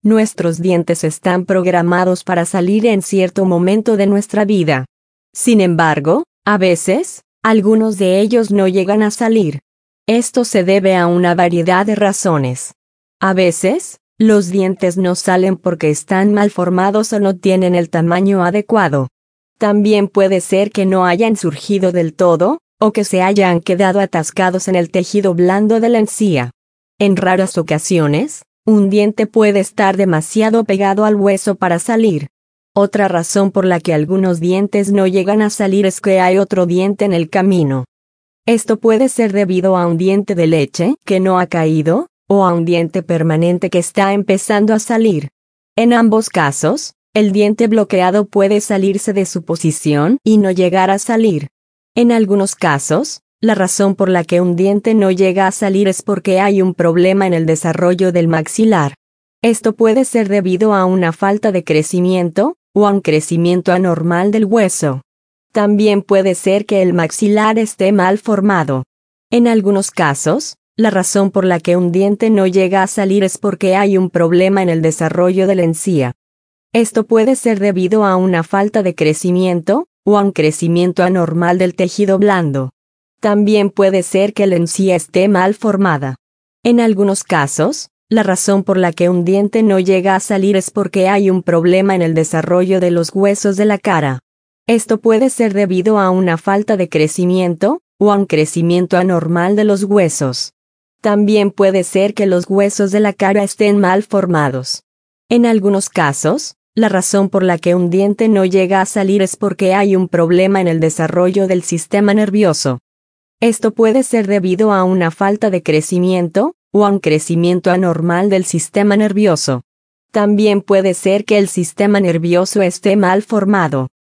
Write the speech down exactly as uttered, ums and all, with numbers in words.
Nuestros dientes están programados para salir en cierto momento de nuestra vida. Sin embargo, a veces, algunos de ellos no llegan a salir. Esto se debe a una variedad de razones. A veces, los dientes no salen porque están mal formados o no tienen el tamaño adecuado. También puede ser que no hayan surgido del todo, o que se hayan quedado atascados en el tejido blando de la encía. En raras ocasiones, un diente puede estar demasiado pegado al hueso para salir. Otra razón por la que algunos dientes no llegan a salir es que hay otro diente en el camino. Esto puede ser debido a un diente de leche que no ha caído, o a un diente permanente que está empezando a salir. En ambos casos, el diente bloqueado puede salirse de su posición y no llegar a salir. En algunos casos, la razón por la que un diente no llega a salir es porque hay un problema en el desarrollo del maxilar. Esto puede ser debido a una falta de crecimiento, o a un crecimiento anormal del hueso. También puede ser que el maxilar esté mal formado. En algunos casos, la razón por la que un diente no llega a salir es porque hay un problema en el desarrollo de la encía. Esto puede ser debido a una falta de crecimiento, o a un crecimiento anormal del tejido blando. También puede ser que la encía esté mal formada. En algunos casos, la razón por la que un diente no llega a salir es porque hay un problema en el desarrollo de los huesos de la cara. Esto puede ser debido a una falta de crecimiento, o a un crecimiento anormal de los huesos. También puede ser que los huesos de la cara estén mal formados. En algunos casos, la razón por la que un diente no llega a salir es porque hay un problema en el desarrollo del sistema nervioso. Esto puede ser debido a una falta de crecimiento, o a un crecimiento anormal del sistema nervioso. También puede ser que el sistema nervioso esté mal formado.